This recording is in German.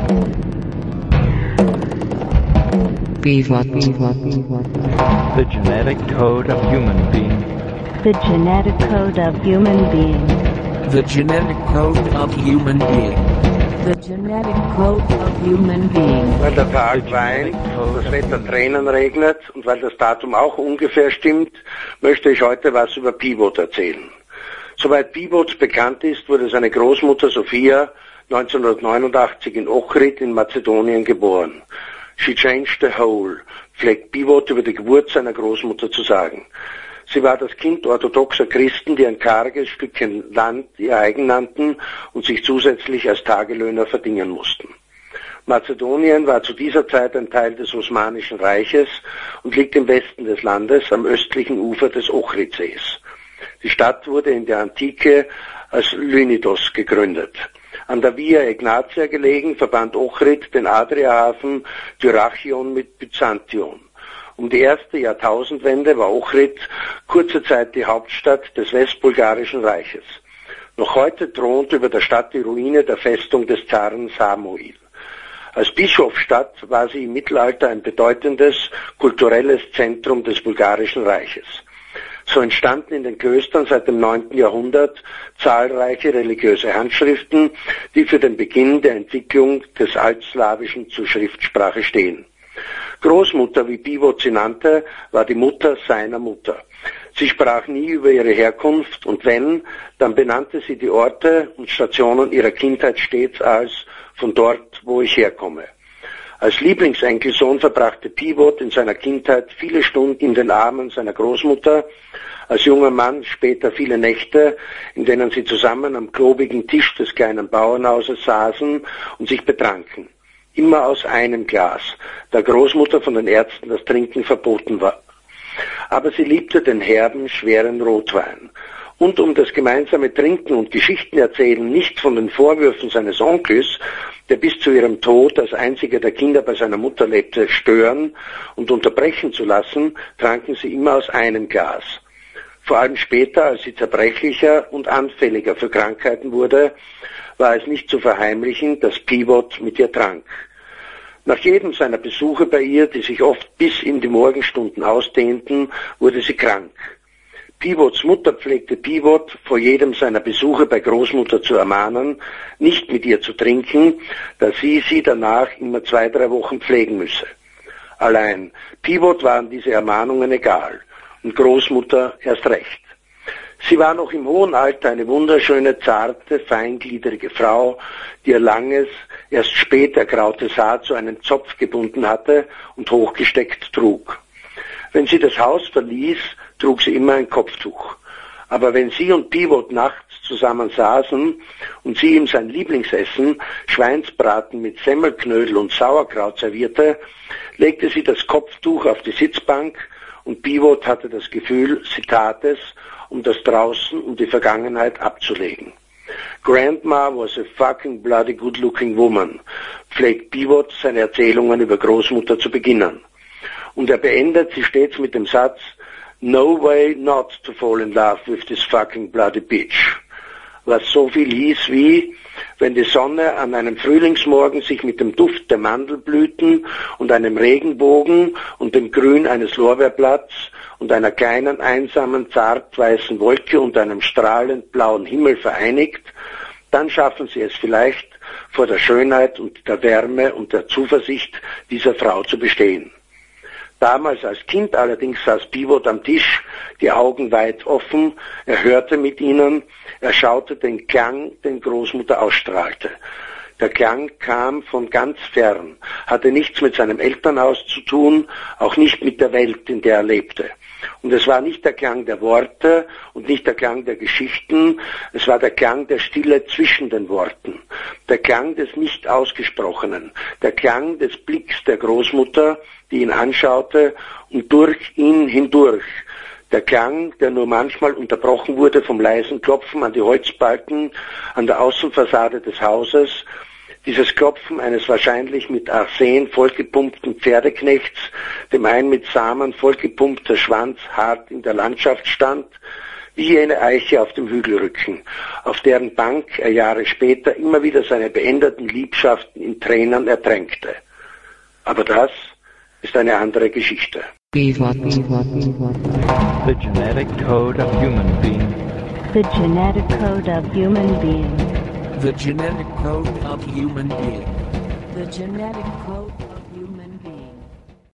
Pivot. The genetic code of human being. The genetic code of human being. The genetic code of human being. The genetic code of human being. Weil der Tag weint, das Wetter Tränen regnet und weil das Datum auch ungefähr stimmt, möchte ich heute was über Pivot erzählen. Soweit Pivot bekannt ist, wurde seine Großmutter Sophia 1989 in Ohrid in Mazedonien geboren. She changed the whole, pflegt Pivot über die Geburt seiner Großmutter zu sagen. Sie war das Kind orthodoxer Christen, die ein karges Stückchen Land ihr eigen nannten und sich zusätzlich als Tagelöhner verdingen mussten. Mazedonien war zu dieser Zeit ein Teil des Osmanischen Reiches und liegt im Westen des Landes am östlichen Ufer des Ohridsees. Die Stadt wurde in der Antike als Lynidos gegründet. An der Via Egnatia gelegen, verband Ohrid den Adriahafen Dyrrhachion mit Byzantion. Um die erste Jahrtausendwende war Ohrid kurze Zeit die Hauptstadt des Westbulgarischen Reiches. Noch heute thront über der Stadt die Ruine der Festung des Zaren Samuil. Als Bischofsstadt war sie im Mittelalter ein bedeutendes kulturelles Zentrum des Bulgarischen Reiches. So entstanden in den Klöstern seit dem 9. Jahrhundert zahlreiche religiöse Handschriften, die für den Beginn der Entwicklung des Altslawischen zur Schriftsprache stehen. Großmutter, wie Pivot sie nannte, war die Mutter seiner Mutter. Sie sprach nie über ihre Herkunft und wenn, dann benannte sie die Orte und Stationen ihrer Kindheit stets als von dort, wo ich herkomme. Als Lieblingsenkelsohn verbrachte Pivot in seiner Kindheit viele Stunden in den Armen seiner Großmutter, als junger Mann später viele Nächte, in denen sie zusammen am klobigen Tisch des kleinen Bauernhauses saßen und sich betranken. Immer aus einem Glas, da Großmutter von den Ärzten das Trinken verboten war. Aber sie liebte den herben, schweren Rotwein. Und um das gemeinsame Trinken und Geschichtenerzählen nicht von den Vorwürfen seines Onkels, der bis zu ihrem Tod als einziger der Kinder bei seiner Mutter lebte, stören und unterbrechen zu lassen, tranken sie immer aus einem Glas. Vor allem später, als sie zerbrechlicher und anfälliger für Krankheiten wurde, war es nicht zu verheimlichen, dass Pivot mit ihr trank. Nach jedem seiner Besuche bei ihr, die sich oft bis in die Morgenstunden ausdehnten, wurde sie krank. Pivots Mutter pflegte Pivot vor jedem seiner Besuche bei Großmutter zu ermahnen, nicht mit ihr zu trinken, da sie danach immer 2-3 Wochen pflegen müsse. Allein Pivot waren diese Ermahnungen egal und Großmutter erst recht. Sie war noch im hohen Alter eine wunderschöne, zarte, feingliedrige Frau, die ihr langes, erst spät ergrautes Haar zu einem Zopf gebunden hatte und hochgesteckt trug. Wenn sie das Haus verließ, trug sie immer ein Kopftuch. Aber wenn sie und Pivot nachts zusammen saßen und sie ihm sein Lieblingsessen, Schweinsbraten mit Semmelknödel und Sauerkraut servierte, legte sie das Kopftuch auf die Sitzbank und Pivot hatte das Gefühl, sie tat es, um das Draußen und die Vergangenheit abzulegen. Grandma was a fucking bloody good-looking woman, pflegt Pivot seine Erzählungen über Großmutter zu beginnen. Und er beendet sie stets mit dem Satz, no way not to fall in love with this fucking bloody bitch. Was so viel hieß wie, wenn die Sonne an einem Frühlingsmorgen sich mit dem Duft der Mandelblüten und einem Regenbogen und dem Grün eines Lorbeerblatts und einer kleinen, einsamen, zart weißen Wolke und einem strahlend blauen Himmel vereinigt, dann schaffen sie es vielleicht, vor der Schönheit und der Wärme und der Zuversicht dieser Frau zu bestehen. Damals als Kind allerdings saß Pivot am Tisch, die Augen weit offen, er hörte mit ihnen, er schaute den Klang, den Großmutter ausstrahlte. Der Klang kam von ganz fern, hatte nichts mit seinem Elternhaus zu tun, auch nicht mit der Welt, in der er lebte. Und es war nicht der Klang der Worte und nicht der Klang der Geschichten, es war der Klang der Stille zwischen den Worten, der Klang des Nicht-Ausgesprochenen, der Klang des Blicks der Großmutter, die ihn anschaute und durch ihn hindurch, der Klang, der nur manchmal unterbrochen wurde vom leisen Klopfen an die Holzbalken an der Außenfassade des Hauses, dieses Klopfen eines wahrscheinlich mit Arsen vollgepumpten Pferdeknechts, dem ein mit Samen vollgepumpter Schwanz hart in der Landschaft stand, wie jene Eiche auf dem Hügelrücken, auf deren Bank er Jahre später immer wieder seine beendeten Liebschaften in Tränen ertränkte. Aber das ist eine andere Geschichte. The genetic code of human being. The genetic code of human being. The genetic code of human being. The genetic code